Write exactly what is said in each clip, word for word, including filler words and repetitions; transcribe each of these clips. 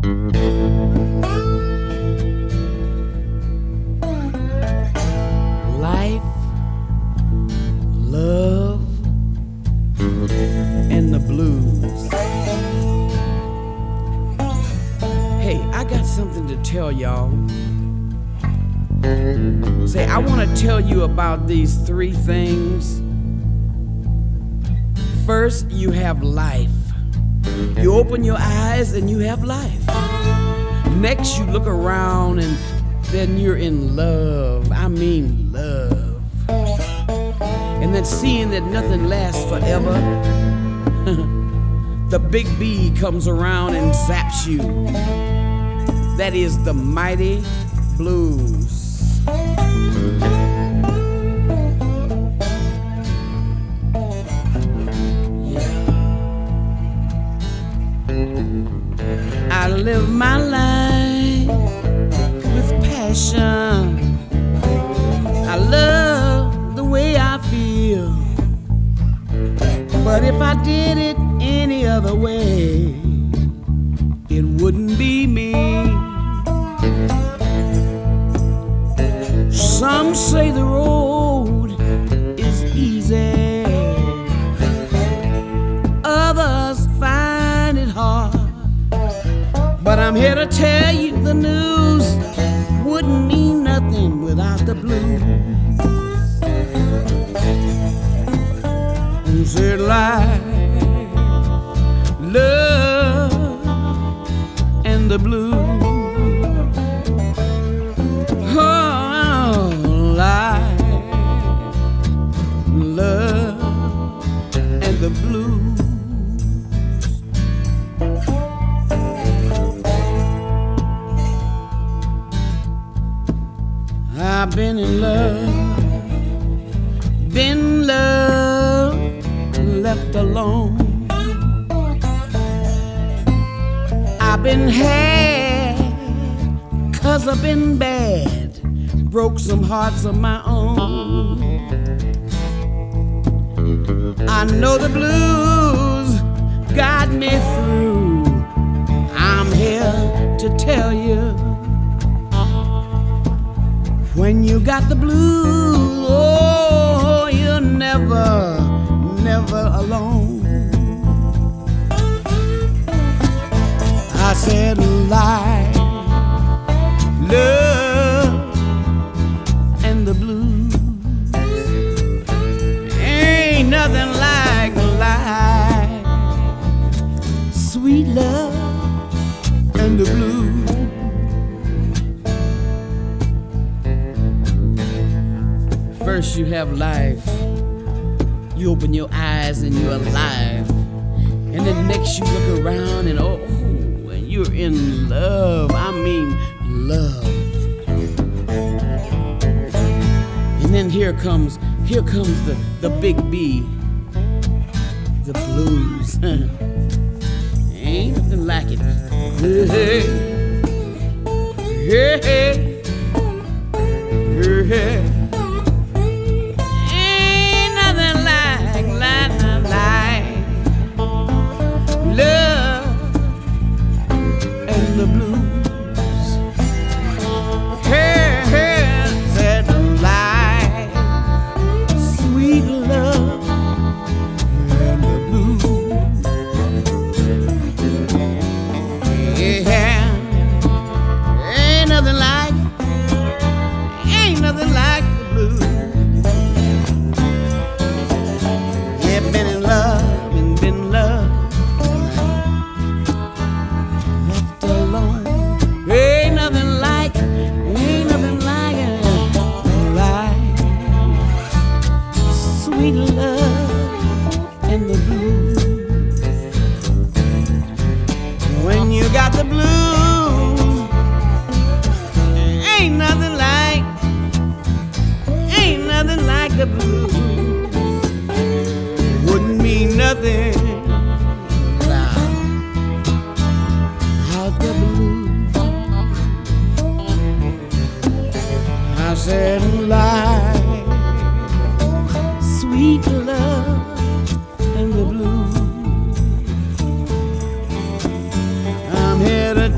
Life, love, and the blues. Hey, I got something to tell y'all. Say, I want to tell you about these three things. First, you have life. You open your eyes and you have life. Next, you look around and then you're in love. I mean love. And then seeing that nothing lasts forever, the big B comes around and zaps you. That is the mighty blues. I live my life with passion. I love the way I feel. But if I did it any other way, it wouldn't be me. Some say the road is easy. Others find it hard. But I'm here to tell you the news wouldn't mean nothing without the blues. Said life, love, and the blues. Oh, life, love, and the blues. I've been in love, been loved, left alone. I've been had, cause I've been bad, broke some hearts of my own. I know the blues got me through. I'm here to tell you, when you got the blues, oh, you're never, never alone. I said life, love, and the blues. Ain't nothing like life, sweet love, and the blues. First you have life, you open your eyes and you're alive. And then next you look around and oh, and you're in love. I mean love. And then here comes, here comes the, the big B, the blues. Ain't nothing like it. Hey, hey, hey, hey, hey.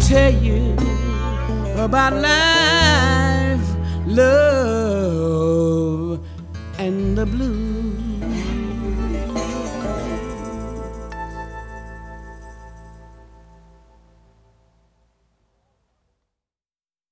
tell you about life, love, and the blues.